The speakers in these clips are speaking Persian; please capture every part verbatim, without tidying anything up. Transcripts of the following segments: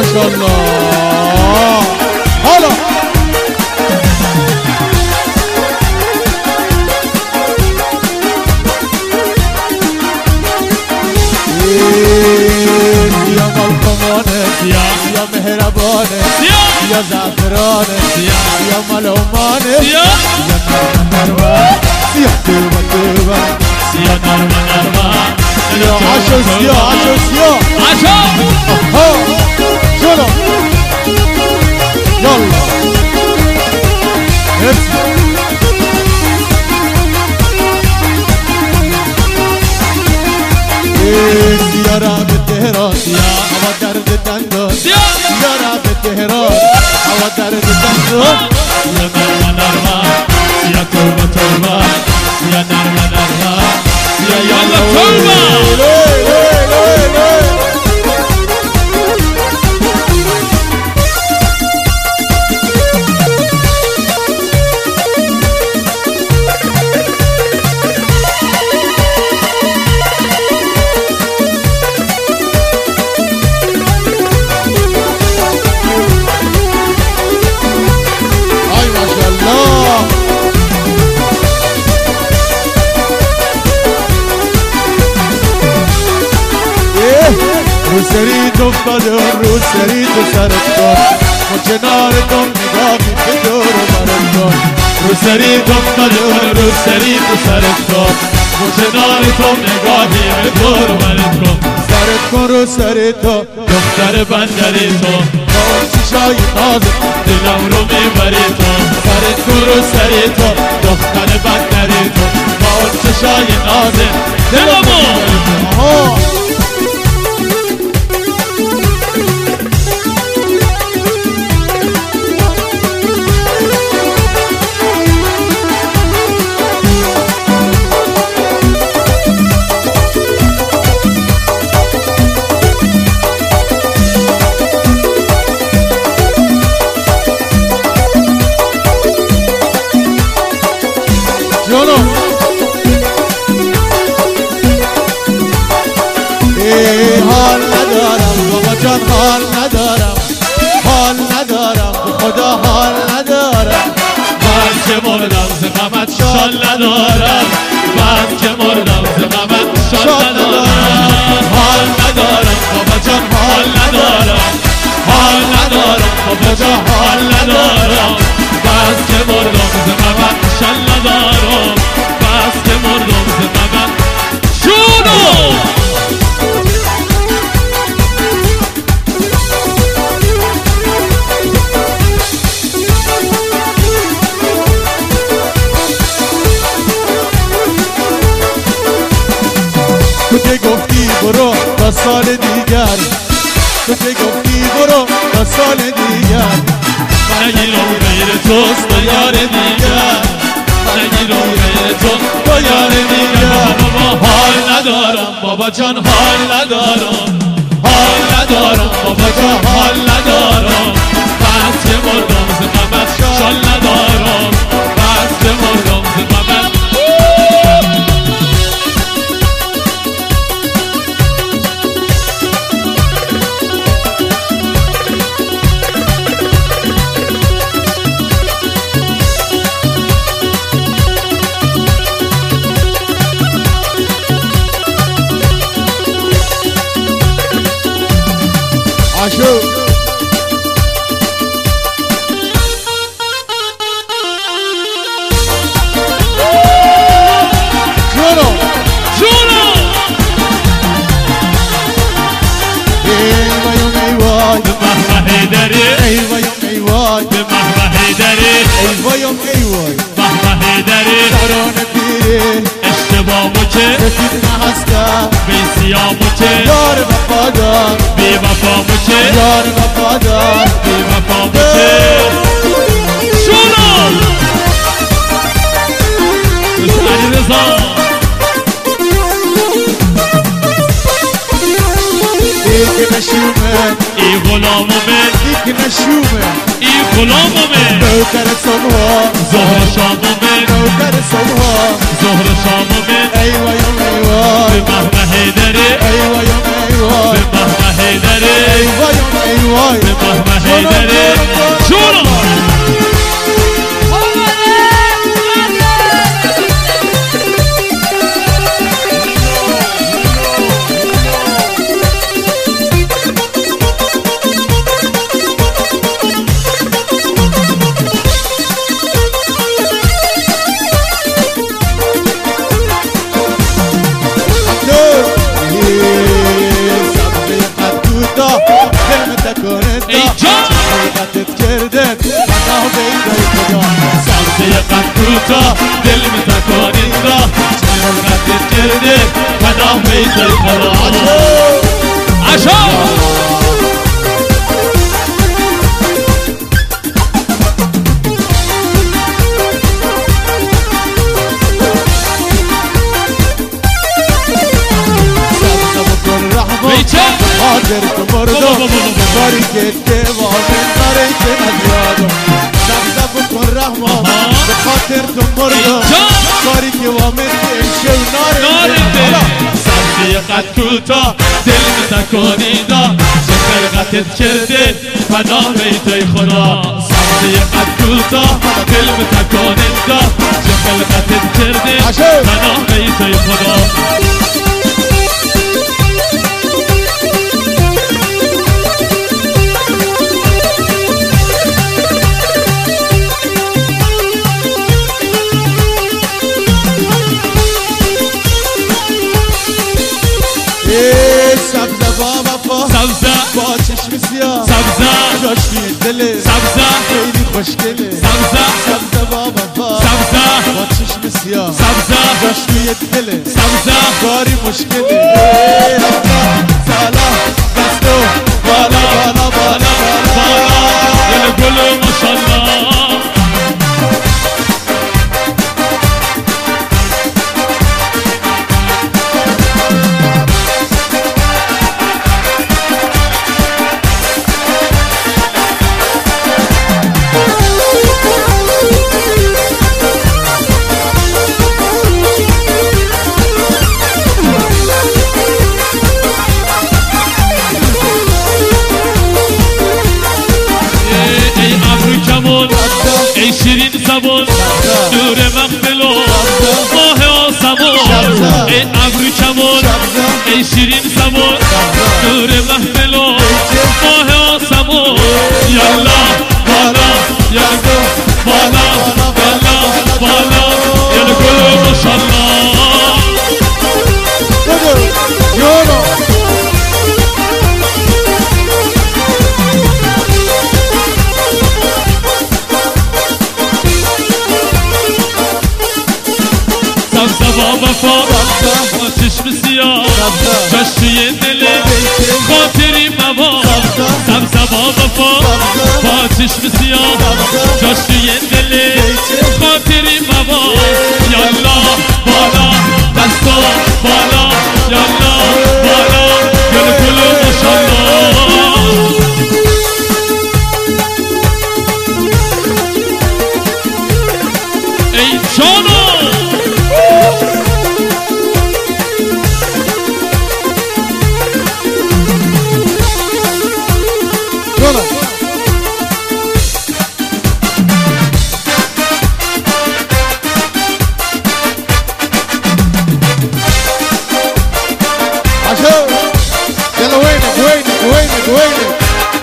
ما شاء الله. حالا یا ملکمانه یا مهربانه یا زعفرانه یا ملومانه یا نرمه یا توبه توبه یا نرمه نرمه یا عشو سیا عشو سیا عشو ها شلو یالا سیارا به تهران هوا درد دندان سیارا به تهران هوا درد دندان یا نرمه نرمه یا توبه توبه یا نرمه نرمه یا یالا توبه رو سریت افتاده رو سریت و سرت کن ما کنارتم نگاهی به دور و برت کن رو سریت افتاده رو سریت و سرت کن ما کنارتم نگاهی به دور و برت کن سرت کن رو سریتا دختر بندری تو با اون چشای نازت دلم رو میبری تو سرت کن رو سریتا دختر بندری تو با اون چشای نازت دلم رو میبری تو حال ندارم بابا جان حال ندارم حال ندارم خدا حال ندارم من که مردم ز غمت شال ندارم من که مردم ز غمت شال ندارم حال ندارم بابا جان حال ندارم حال ندارم بابا جان حال ندارم بس که مردم ز غمت شال ندارم بس که مردم ز غمت شونو تو که گفتی برو تا سال دیگر تو که گفتی برو تا سال دیگر نگیرم غیر توست با یار دیگر نگیرم غیر تو با یار دیگر بابا حال ندارم بابا جان حال ندارم حال ندارم بابا جان حال ندارم بس که مردم ز غمت شال ندارم بس که مردم ز غمت عاشو جونو جونو ای وای ای وای به مهمه هیدری ای وای ای وای به مهمه هیدری ای وای ای وای مهمه هیدری سرانه پیره اشتباهمو که سفید نهسته بی سیامو که یار وفادار بی وفامو که یار وفادار بی وفامو که شونو علی رضا دیگه نشومه ای غلامو من دیگه نشومه ای غلامو من نوکر صبح ظهر شامو من نوکر صبح ظهر شامو من ای وای ای وای به مهمه هیدری ای وای ای وای به مهمه هیدری ای وای ای وای پناه بیت خدا عشق حاضر تو مردم کاری که دوامه ناره که ندیادم سبزه بکن رحمان به خاطر تو مردم کاری که وامه نشه و ناره سبزه قد کوتا دل تکانیدا چه خلقتت کرده پناه بیت خدا سبزه قد کوتا دل تکانیدا چه خلقتت کرده پناه بیت خدا سبزه با وفا سبزه با چشم سیاه سبزه جاش توی دله سبزه خیلی خوشگله سبزه سبزه با وفا سبزه با چشم سیاه سبزه جاش توی دله سبزه کاری مشکله سالا دستو بالا بالا بالا بالا دل گل ماشالله ای شیرین زبان نور مقبل و ماه آسمان ای ابرو کمان ای شیرین زبان نور مقبل و ماه آسمان یالا بالا یالا بالا بالا بالا یالا گل ماشالله سبزه با وفا با چشم سیاه جاش توی دل خاطری موا سبزه با وفا با چشم سیاه جاش توی دل خاطری موا یالا بالا دستا بالا یالا بالا گل گل ماشالله ای جانو يلا وينك وينك وينك وينك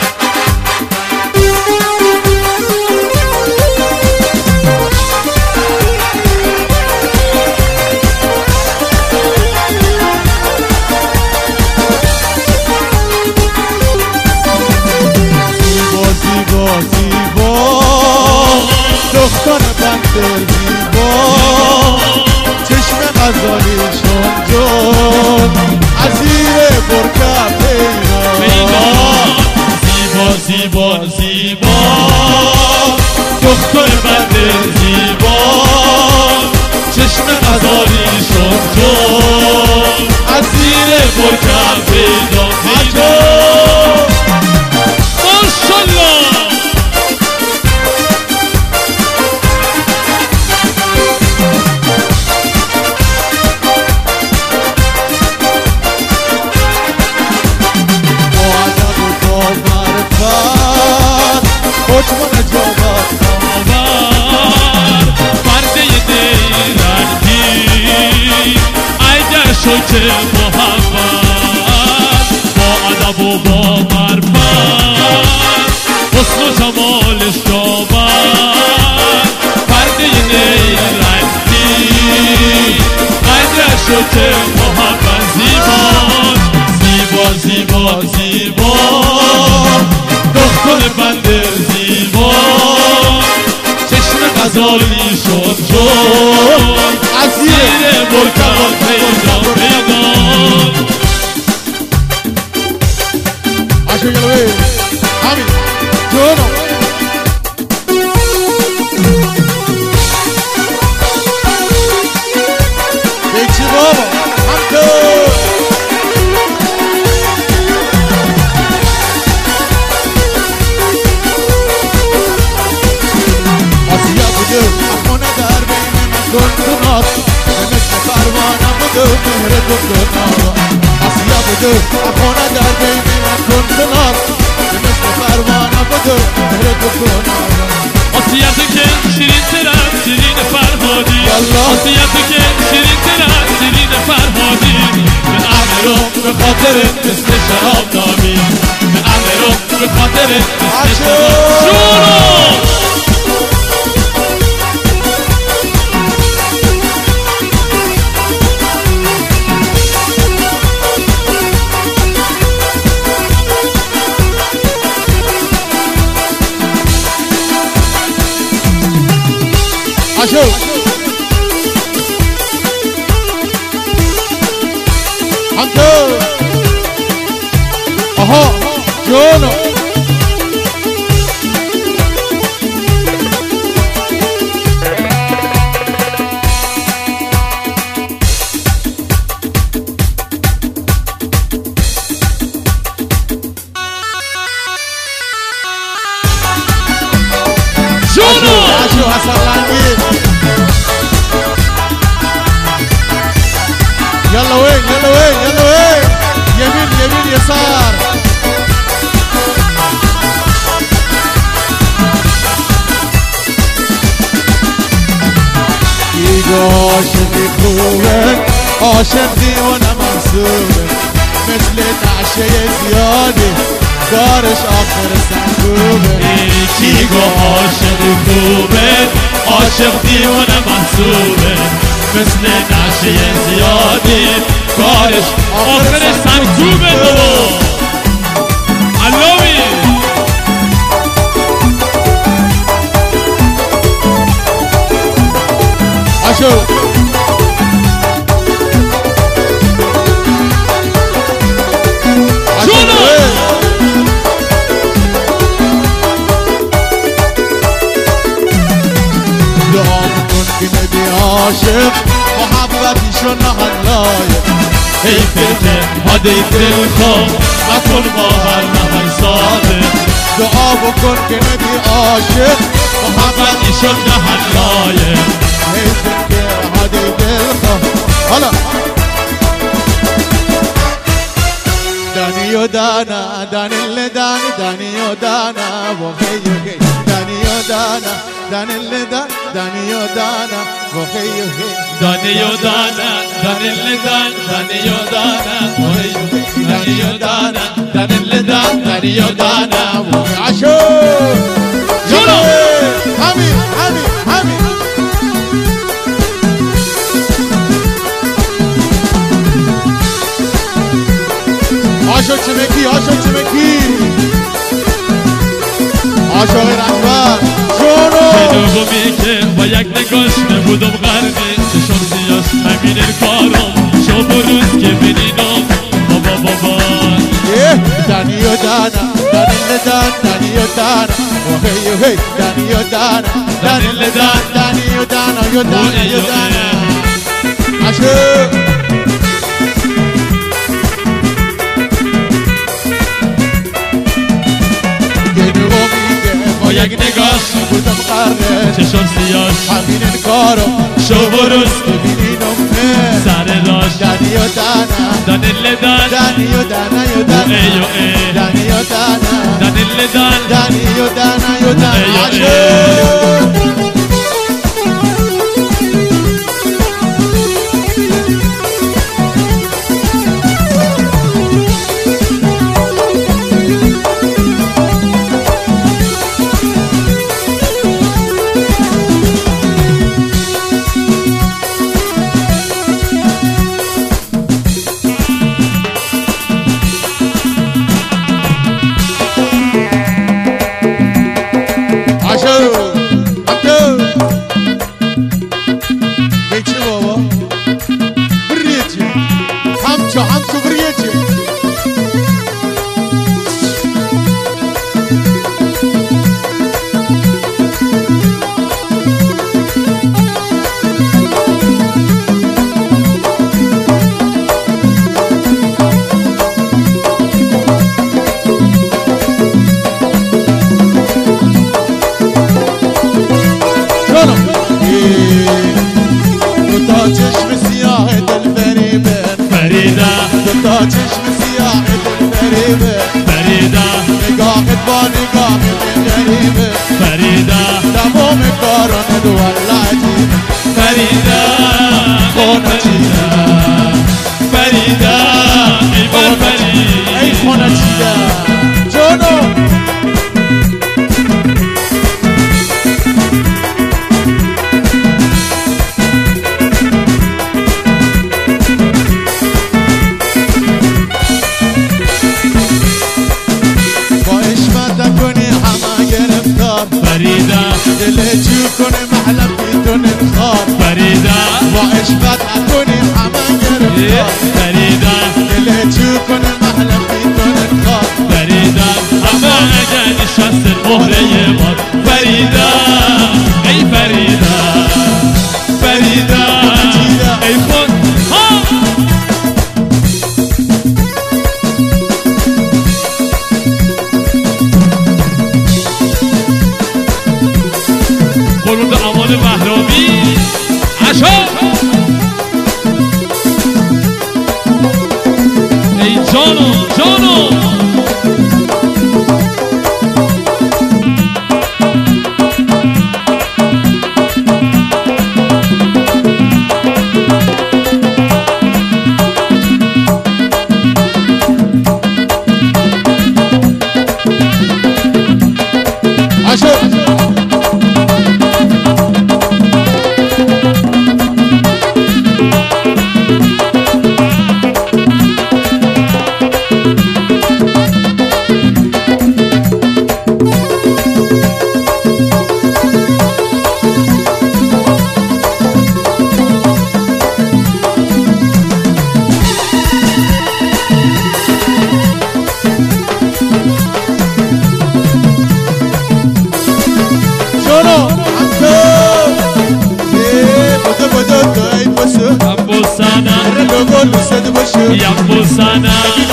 زیبا زیبا زیبا دختر بندر زیبا چشم غزالیشون جون عزیر برکه پیدا زیبا زیبا زیبا دختر بنده زیبا چشم غزالیشون جون عزیر برکه پیدا پیدا ماشالله حکم نجابت آور پرده دیرندی اگر شد محمد با ادب و با معرفت حسن و جمالش جابد پرده دیرندی اگر شد محمد زیبا زیبا زیبا دختر بنده زیبا چشم غزالی شد جون عزیز برکه پیدا پیدا عاشو يلوي همي جونو بيكسي بابا حمدو آسیا بودو اخونه در بین من گندونات مثل پروانه بودو مهر گندونات آسیا بودو اخونه در بین من گندونات مثل پروانه بودو مهر گندونات آسیا تو که شیرین ترم شیرین فرهادی آسیا تو که شیرین ترم شیرین فرهادی به امرم به خاطر مثل شراب نامی به امرم به خاطر مثل شراب شورو عاشو حمدو اها جونو شونو عاشو حسن يلا وين يلا وين يلا وين يمين يمين يسار يجو عاشق خوبك عاشق ديوانا منصوبك مثل نعشة زيادة دارش آخر سنگوبك يجو عاشق خوبك عاشق ديوانا منصوبك مثل نعشه زیادی کارش آخر سنگوبه بابا علاوی عاشو عاشق محبتی شو نهلايه ای فتن هدی دل خواه نکن با هر نهی ساده دعا بکن که نبی عاشق محبتی شو نهلايه ای فتن هدی دل خواه حالا دانی و دانا دانی اللي دانی دانی و دانا وخی وخی دانی و دانا دانی اللي دان دانی و دانا وخی وخی دانی و دانا دانی اللي دان دانی و دانا وخی وخی دانی و دانا دانی اللي دان دانی و دانا وخی عاشو شنو همین همین همین عاشق چمکی عاشق چمکی عاشق رنگبر جونو شنومی که با یک نگاش نبودم غرقه چشم سیاش همین کارم شب و روز که بینینم بابا بابا دانی و دانا دانی لدان دانی و دانا وهی وهی دانی و دانا دانی لدان دانی و دانا و دانا و دانا عاشق با یک نگاش بودم غرقه چشم سیاش همین کارو شب و روز ببینینم سر داشت دانی و دانا دانی لدان دانی و دانا و دانا ایو ای دانی و دانا دانی لدان دانی و دانا و دانا ایو عاشق چشم سیاه دل فریبه فریده نگاهت با نگاه غریبه فریده تمام کارانه دو والله عجیبه فریده خونه چیده فریده ای بر فریده ای خونه چیده جانو فریده دل جو کنه محلم بیتون انخار فریده با عشقت کنه همه گرفتار فریده دل جو کنه محلم بیتون انخار فریده اما اگر نشست مهره ما فریده ای فریده فریده ای خود ها قرون امان مهرامی عشا ای جانو جانو عشا يمو سنة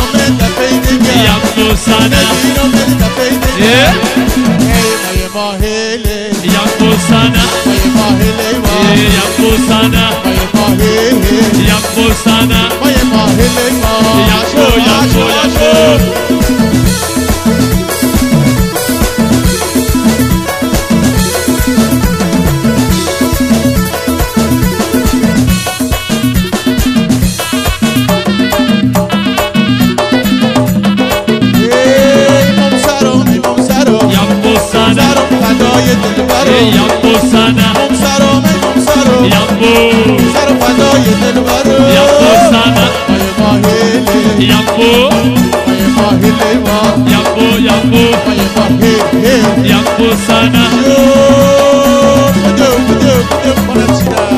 يمو سنة يمو سنة يمو سنة يمو سنة يمو يمو يمو يمو سنة يمو سر فدای دل برو يمو سنة ماهیلی يمو ماهیلی ما يمو يمو ماهیلی يمو سنة بدو بدو بدو کنچیدا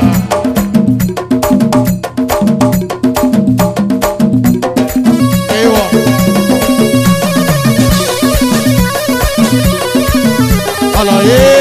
ایوا حالا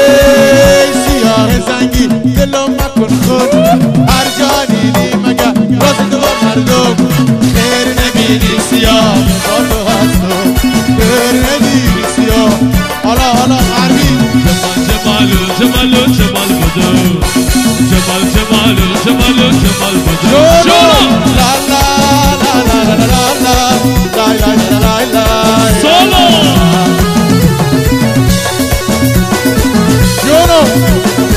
دلو مکن خود هر جانی لی مگه راز دو مردم خیر نبینی سیاه با تو هستم خیر نبینی سیاه حالا حالا عربی جمال جمال جمال جمال بدو جمال جمال جمال جمال بدو لا لا لا لا لا لا لا لا لا لا لا سولو جونو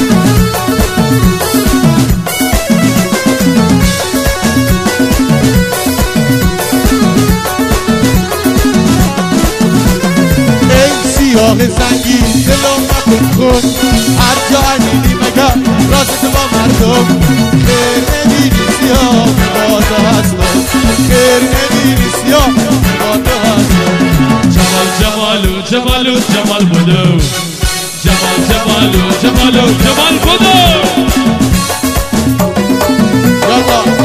سیاه زنگی دلو مکن خود هر جا میدی مگر راز تو با مردم خیر نبینی سیاه با تو هستم خیر نبینی سیاه با تو هستم جمال جمالو جمالو جمال بدو جمال جمالو جمالو جمال بدو یالا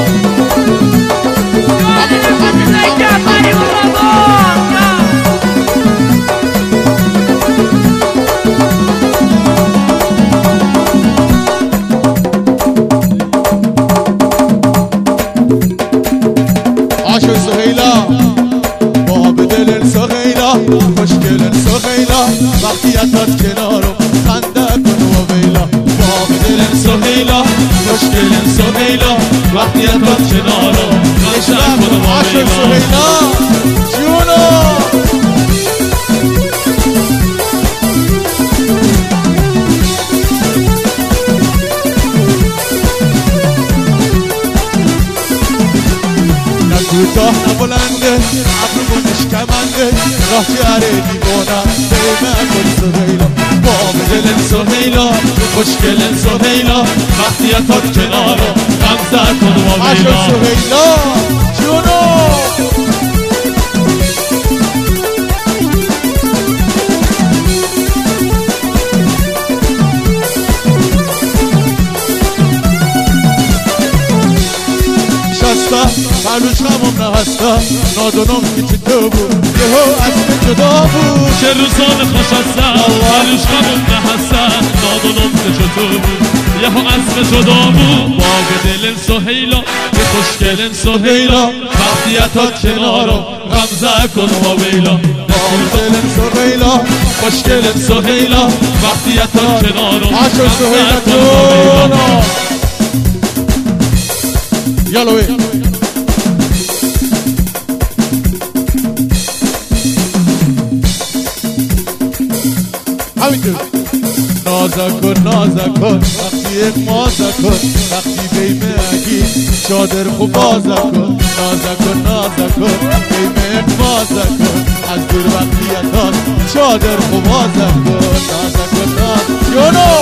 عاشق سهیلا با بدل سهیلا خوشگل سهیلا وقتی اتات کنارم خنده کن و ویلا با بدل سهیلا خوشگل سهیلا وقتی تا کنارم غمزه کن با عاشق لیلا سهیلا جونو کوتاه نبلنده عبرو نشکمنده راه جره دیوانه بیمه کن سهیلا باب دل سهیلا خوشگل سهیلا وقتی تا کنارم غمزه کن با عاشق لیلا سهیلا جونو معلوش همون نهسته نادونم که چه تو بود یهو اسم جدا بود چه روزان خوش هستن معلوش همون نهستن نادونم که چه تو بود یهو اسم جدا بود باغ دل سهیلا که خوشگل سهیلا وقتی تا کنارم غمزه کن با لیلا باغ دل سهیلا خوشگل سهیلا وقتی تا کنارم عاشق سهیلا جونو یالوی همینطور نازا کن نازا کن وقتی یک مازا کن وقتی بیمه اگی چادر خوب بازا کن نازا کن نازا کن بیمه یک مازا کن از دور وقتی اتاز چادر خوب بازا کن نازا کن نازا یونو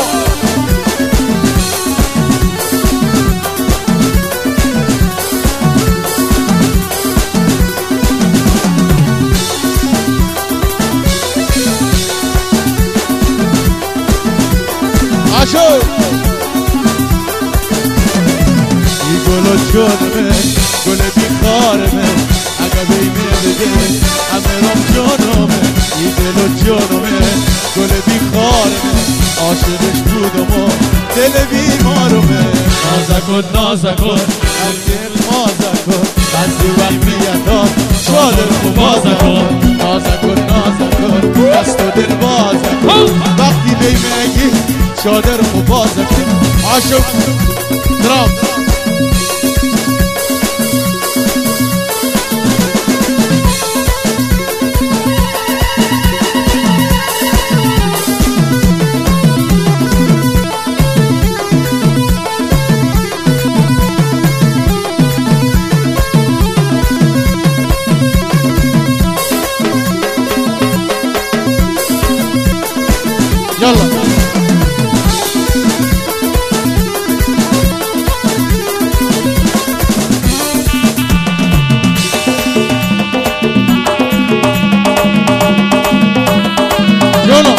عاشق ای گل و جانمه گل بیخارمه اگه بیمه بده همه رام جانمه ای دل و جانمه گل بیخارمه عاشقش بودم و دل بیمارمه نازا کن نازا کن از دل مازا کن بعضی وقت میادم چادر خوب بازا کن نازا کن نازا کن دست و دل بازا کن وقتی بیمه اگی چادر خوب بازا کن عاشق درام يلا يلا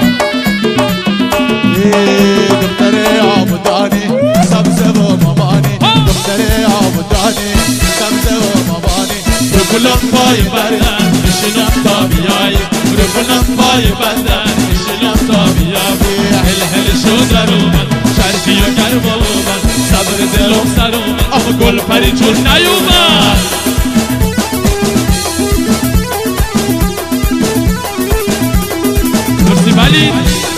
دختري عبداني سبزة ومباني دختري عبداني سبزة ومباني رفلم پای بدن بشینم تا بیایی رفلم پای بدن بشینم تا بیایی هل هل شو در اومد شرفی و گرم اومد صبر دلم سر اومد آخه گل پری چون نیومد مرسی ولی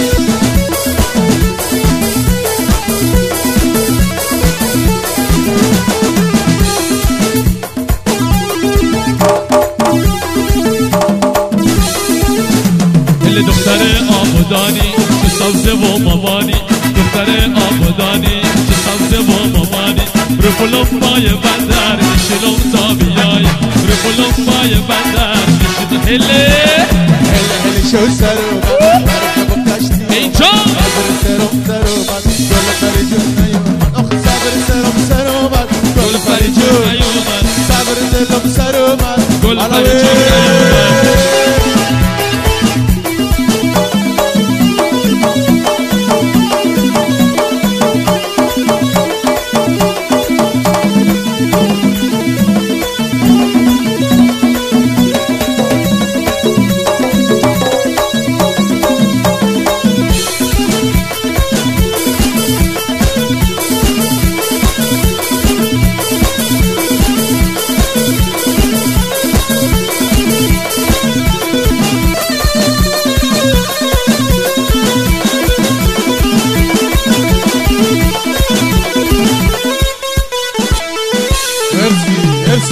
دختر آبادانی چه سبزه و مامانی دختر آبادانی چه سبزه و مامانی رو فلوم پای بندر میشلم تا بیای رو فلوم پای بندر میشلم هله هله هله شو سر اومد مرکب کشتی اینجا صبر سرم سر اومد گل پری جون نیومد آخه صبر سرم سر اومد گل پری جون نیومد صبر دلم سر اومد گل پری جون نیومد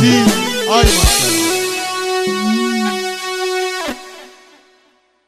چی